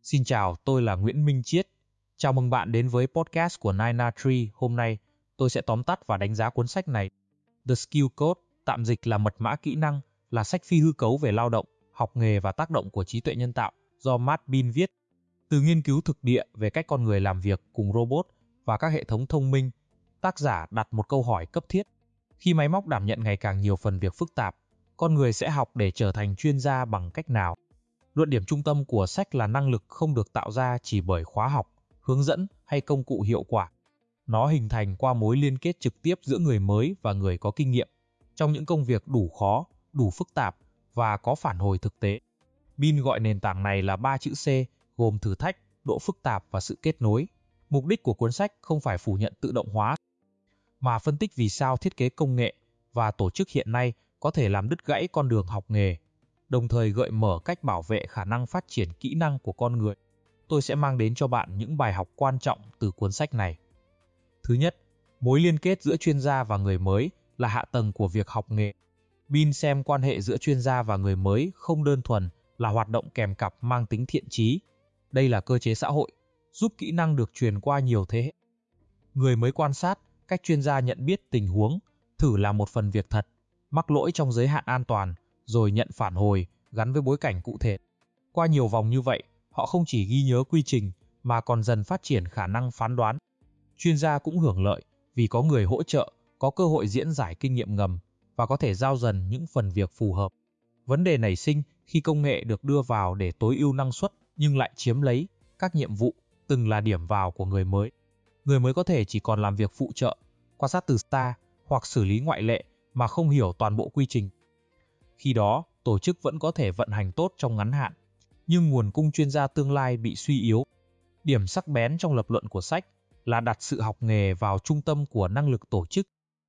Xin chào, tôi là Nguyễn Minh Chiết. Chào mừng bạn đến với podcast của Nina Tree. Hôm nay, tôi sẽ tóm tắt và đánh giá cuốn sách này. The Skill Code, tạm dịch là mật mã kỹ năng, là sách phi hư cấu về lao động, học nghề và tác động của trí tuệ nhân tạo do Matt Bean viết. Từ nghiên cứu thực địa về cách con người làm việc cùng robot và các hệ thống thông minh, tác giả đặt một câu hỏi cấp thiết. Khi máy móc đảm nhận ngày càng nhiều phần việc phức tạp, con người sẽ học để trở thành chuyên gia bằng cách nào? Luận điểm trung tâm của sách là năng lực không được tạo ra chỉ bởi khóa học, hướng dẫn hay công cụ hiệu quả. Nó hình thành qua mối liên kết trực tiếp giữa người mới và người có kinh nghiệm trong những công việc đủ khó, đủ phức tạp và có phản hồi thực tế. Bean gọi nền tảng này là 3 chữ C, gồm thử thách, độ phức tạp và sự kết nối. Mục đích của cuốn sách không phải phủ nhận tự động hóa, mà phân tích vì sao thiết kế công nghệ và tổ chức hiện nay có thể làm đứt gãy con đường học nghề, đồng thời gợi mở cách bảo vệ khả năng phát triển kỹ năng của con người. Tôi sẽ mang đến cho bạn những bài học quan trọng từ cuốn sách này. Thứ nhất, mối liên kết giữa chuyên gia và người mới là hạ tầng của việc học nghề. Bean xem quan hệ giữa chuyên gia và người mới không đơn thuần là hoạt động kèm cặp mang tính thiện chí. Đây là cơ chế xã hội, giúp kỹ năng được truyền qua nhiều thế hệ. Người mới quan sát cách chuyên gia nhận biết tình huống, thử làm một phần việc thật, mắc lỗi trong giới hạn an toàn, rồi nhận phản hồi gắn với bối cảnh cụ thể. Qua nhiều vòng như vậy, họ không chỉ ghi nhớ quy trình mà còn dần phát triển khả năng phán đoán. Chuyên gia cũng hưởng lợi vì có người hỗ trợ, có cơ hội diễn giải kinh nghiệm ngầm và có thể giao dần những phần việc phù hợp. Vấn đề nảy sinh khi công nghệ được đưa vào để tối ưu năng suất nhưng lại chiếm lấy các nhiệm vụ từng là điểm vào của người mới. Người mới có thể chỉ còn làm việc phụ trợ, quan sát từ xa hoặc xử lý ngoại lệ mà không hiểu toàn bộ quy trình. Khi đó, tổ chức vẫn có thể vận hành tốt trong ngắn hạn, nhưng nguồn cung chuyên gia tương lai bị suy yếu. Điểm sắc bén trong lập luận của sách là đặt sự học nghề vào trung tâm của năng lực tổ chức.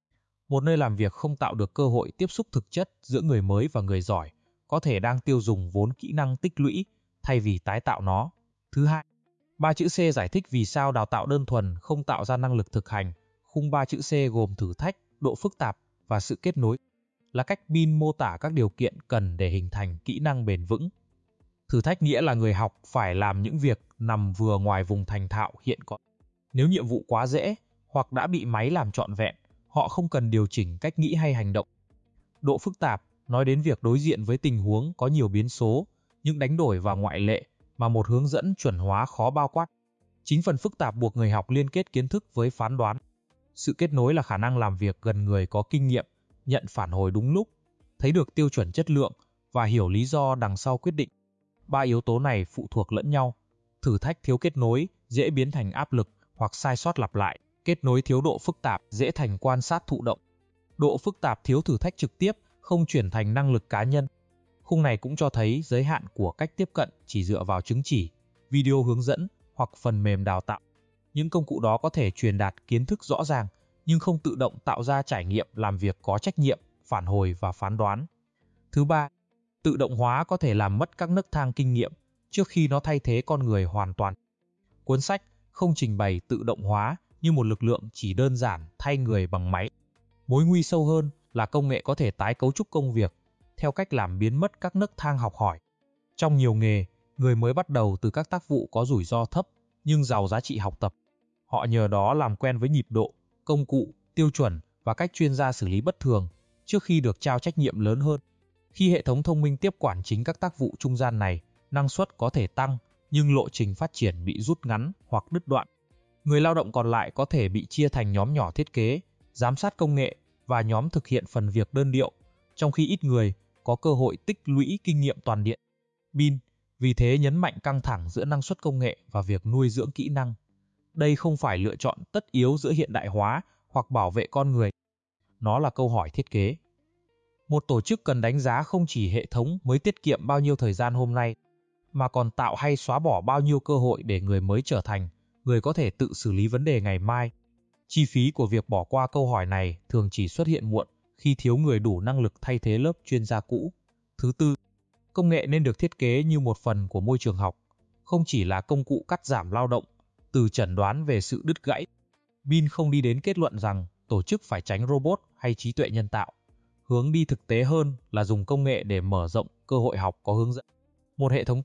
Một nơi làm việc không tạo được cơ hội tiếp xúc thực chất giữa người mới và người giỏi, có thể đang tiêu dùng vốn kỹ năng tích lũy thay vì tái tạo nó. Thứ hai, 3 chữ C giải thích vì sao đào tạo đơn thuần không tạo ra năng lực thực hành. Khung 3 chữ C gồm thử thách, độ phức tạp và sự kết nối, là cách Bean mô tả các điều kiện cần để hình thành kỹ năng bền vững. Thử thách nghĩa là người học phải làm những việc nằm vừa ngoài vùng thành thạo hiện có. Nếu nhiệm vụ quá dễ hoặc đã bị máy làm trọn vẹn, họ không cần điều chỉnh cách nghĩ hay hành động. Độ phức tạp nói đến việc đối diện với tình huống có nhiều biến số, những đánh đổi và ngoại lệ mà một hướng dẫn chuẩn hóa khó bao quát. Chính phần phức tạp buộc người học liên kết kiến thức với phán đoán. Sự kết nối là khả năng làm việc gần người có kinh nghiệm, nhận phản hồi đúng lúc, thấy được tiêu chuẩn chất lượng và hiểu lý do đằng sau quyết định. 3 yếu tố này phụ thuộc lẫn nhau. Thử thách thiếu kết nối dễ biến thành áp lực hoặc sai sót lặp lại. Kết nối thiếu độ phức tạp dễ thành quan sát thụ động. Độ phức tạp thiếu thử thách trực tiếp không chuyển thành năng lực cá nhân. Khung này cũng cho thấy giới hạn của cách tiếp cận chỉ dựa vào chứng chỉ, video hướng dẫn hoặc phần mềm đào tạo. Những công cụ đó có thể truyền đạt kiến thức rõ ràng, nhưng không tự động tạo ra trải nghiệm làm việc có trách nhiệm, phản hồi và phán đoán. Thứ ba, tự động hóa có thể làm mất các nấc thang kinh nghiệm trước khi nó thay thế con người hoàn toàn. Cuốn sách không trình bày tự động hóa như một lực lượng chỉ đơn giản thay người bằng máy. Mối nguy sâu hơn là công nghệ có thể tái cấu trúc công việc theo cách làm biến mất các nấc thang học hỏi. Trong nhiều nghề, người mới bắt đầu từ các tác vụ có rủi ro thấp nhưng giàu giá trị học tập. Họ nhờ đó làm quen với nhịp độ, công cụ, tiêu chuẩn và cách chuyên gia xử lý bất thường trước khi được trao trách nhiệm lớn hơn. Khi hệ thống thông minh tiếp quản chính các tác vụ trung gian này, năng suất có thể tăng, nhưng lộ trình phát triển bị rút ngắn hoặc đứt đoạn. Người lao động còn lại có thể bị chia thành nhóm nhỏ thiết kế, giám sát công nghệ và nhóm thực hiện phần việc đơn điệu, trong khi ít người có cơ hội tích lũy kinh nghiệm toàn diện. Bean vì thế nhấn mạnh căng thẳng giữa năng suất công nghệ và việc nuôi dưỡng kỹ năng. Đây không phải lựa chọn tất yếu giữa hiện đại hóa hoặc bảo vệ con người. Nó là câu hỏi thiết kế. Một tổ chức cần đánh giá không chỉ hệ thống mới tiết kiệm bao nhiêu thời gian hôm nay, mà còn tạo hay xóa bỏ bao nhiêu cơ hội để người mới trở thành người có thể tự xử lý vấn đề ngày mai. Chi phí của việc bỏ qua câu hỏi này thường chỉ xuất hiện muộn khi thiếu người đủ năng lực thay thế lớp chuyên gia cũ. Thứ tư, công nghệ nên được thiết kế như một phần của môi trường học, không chỉ là công cụ cắt giảm lao động, từ chẩn đoán về sự đứt gãy. Bean không đi đến kết luận rằng tổ chức phải tránh robot hay trí tuệ nhân tạo. Hướng đi thực tế hơn là dùng công nghệ để mở rộng cơ hội học có hướng dẫn. Một hệ thống tốt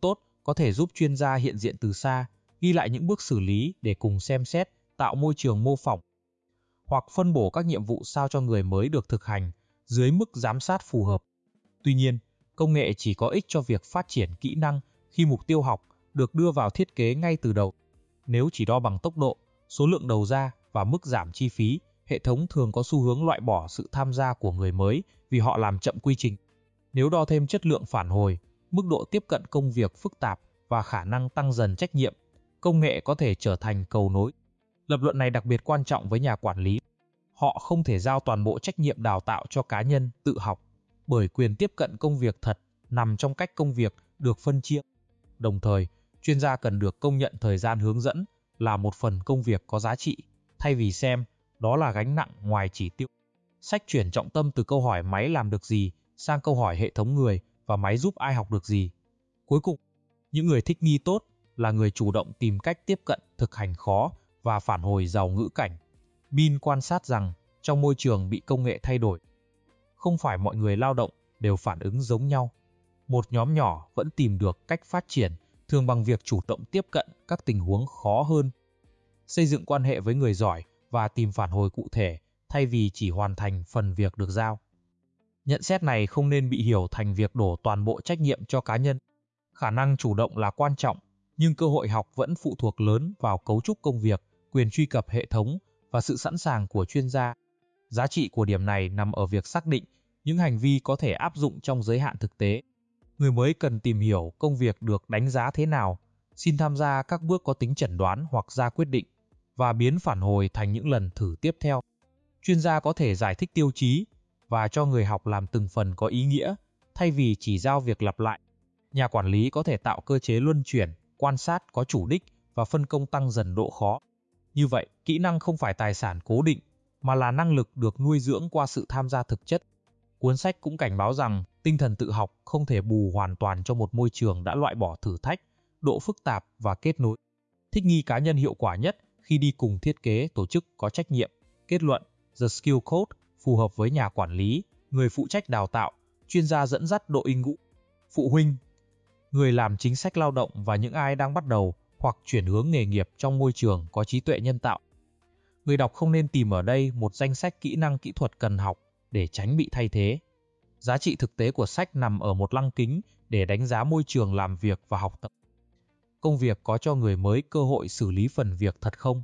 có thể giúp chuyên gia hiện diện từ xa, ghi lại những bước xử lý để cùng xem xét, tạo môi trường mô phỏng, hoặc phân bổ các nhiệm vụ sao cho người mới được thực hành dưới mức giám sát phù hợp. Tuy nhiên, công nghệ chỉ có ích cho việc phát triển kỹ năng khi mục tiêu học được đưa vào thiết kế ngay từ đầu. Nếu chỉ đo bằng tốc độ, số lượng đầu ra và mức giảm chi phí, hệ thống thường có xu hướng loại bỏ sự tham gia của người mới vì họ làm chậm quy trình. Nếu đo thêm chất lượng phản hồi, mức độ tiếp cận công việc phức tạp và khả năng tăng dần trách nhiệm, công nghệ có thể trở thành cầu nối. Lập luận này đặc biệt quan trọng với nhà quản lý. Họ không thể giao toàn bộ trách nhiệm đào tạo cho cá nhân tự học, bởi quyền tiếp cận công việc thật nằm trong cách công việc được phân chia. Đồng thời, chuyên gia cần được công nhận thời gian hướng dẫn là một phần công việc có giá trị, thay vì xem đó là gánh nặng ngoài chỉ tiêu. Sách chuyển trọng tâm từ câu hỏi máy làm được gì sang câu hỏi hệ thống người và máy giúp ai học được gì. Cuối cùng, những người thích nghi tốt là người chủ động tìm cách tiếp cận thực hành khó và phản hồi giàu ngữ cảnh. Bin quan sát rằng trong môi trường bị công nghệ thay đổi, không phải mọi người lao động đều phản ứng giống nhau. Một nhóm nhỏ vẫn tìm được cách phát triển, thường bằng việc chủ động tiếp cận các tình huống khó hơn, xây dựng quan hệ với người giỏi và tìm phản hồi cụ thể thay vì chỉ hoàn thành phần việc được giao. Nhận xét này không nên bị hiểu thành việc đổ toàn bộ trách nhiệm cho cá nhân. Khả năng chủ động là quan trọng, nhưng cơ hội học vẫn phụ thuộc lớn vào cấu trúc công việc, quyền truy cập hệ thống và sự sẵn sàng của chuyên gia. Giá trị của điểm này nằm ở việc xác định những hành vi có thể áp dụng trong giới hạn thực tế. Người mới cần tìm hiểu công việc được đánh giá thế nào, xin tham gia các bước có tính chẩn đoán hoặc ra quyết định, và biến phản hồi thành những lần thử tiếp theo. Chuyên gia có thể giải thích tiêu chí và cho người học làm từng phần có ý nghĩa, thay vì chỉ giao việc lặp lại. Nhà quản lý có thể tạo cơ chế luân chuyển, quan sát có chủ đích và phân công tăng dần độ khó. Như vậy, kỹ năng không phải tài sản cố định, mà là năng lực được nuôi dưỡng qua sự tham gia thực chất. Cuốn sách cũng cảnh báo rằng tinh thần tự học không thể bù hoàn toàn cho một môi trường đã loại bỏ thử thách, độ phức tạp và kết nối. Thích nghi cá nhân hiệu quả nhất khi đi cùng thiết kế tổ chức có trách nhiệm. Kết luận, The Skill Code phù hợp với nhà quản lý, người phụ trách đào tạo, chuyên gia dẫn dắt đội ngũ, phụ huynh, người làm chính sách lao động và những ai đang bắt đầu hoặc chuyển hướng nghề nghiệp trong môi trường có trí tuệ nhân tạo. Người đọc không nên tìm ở đây một danh sách kỹ năng kỹ thuật cần học để tránh bị thay thế. Giá trị thực tế của sách nằm ở một lăng kính để đánh giá môi trường làm việc và học tập. Công việc có cho người mới cơ hội xử lý phần việc thật không?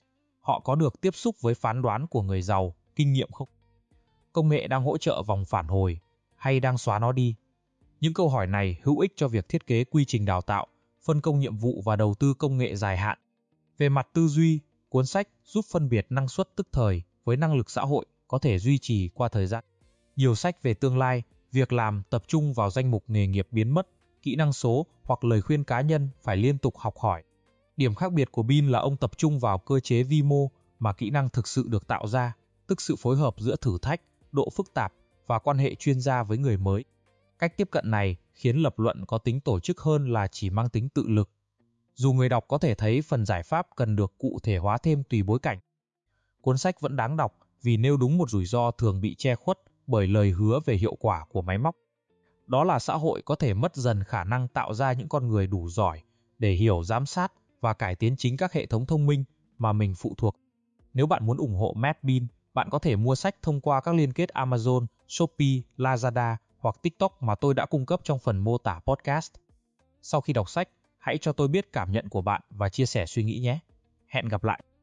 Họ có được tiếp xúc với phán đoán của người giàu, kinh nghiệm không? Công nghệ đang hỗ trợ vòng phản hồi hay đang xóa nó đi? Những câu hỏi này hữu ích cho việc thiết kế quy trình đào tạo, phân công nhiệm vụ và đầu tư công nghệ dài hạn. Về mặt tư duy, cuốn sách giúp phân biệt năng suất tức thời với năng lực xã hội có thể duy trì qua thời gian. Nhiều sách về tương lai, việc làm tập trung vào danh mục nghề nghiệp biến mất, kỹ năng số hoặc lời khuyên cá nhân phải liên tục học hỏi. Điểm khác biệt của Bin là ông tập trung vào cơ chế vi mô mà kỹ năng thực sự được tạo ra, tức sự phối hợp giữa thử thách, độ phức tạp và quan hệ chuyên gia với người mới. Cách tiếp cận này khiến lập luận có tính tổ chức hơn là chỉ mang tính tự lực. Dù người đọc có thể thấy phần giải pháp cần được cụ thể hóa thêm tùy bối cảnh, cuốn sách vẫn đáng đọc vì nêu đúng một rủi ro thường bị che khuất bởi lời hứa về hiệu quả của máy móc. Đó là xã hội có thể mất dần khả năng tạo ra những con người đủ giỏi để hiểu, giám sát và cải tiến chính các hệ thống thông minh mà mình phụ thuộc. Nếu bạn muốn ủng hộ Matt Bin, bạn có thể mua sách thông qua các liên kết Amazon, Shopee, Lazada hoặc TikTok mà tôi đã cung cấp trong phần mô tả podcast. Sau khi đọc sách, hãy cho tôi biết cảm nhận của bạn và chia sẻ suy nghĩ nhé. Hẹn gặp lại!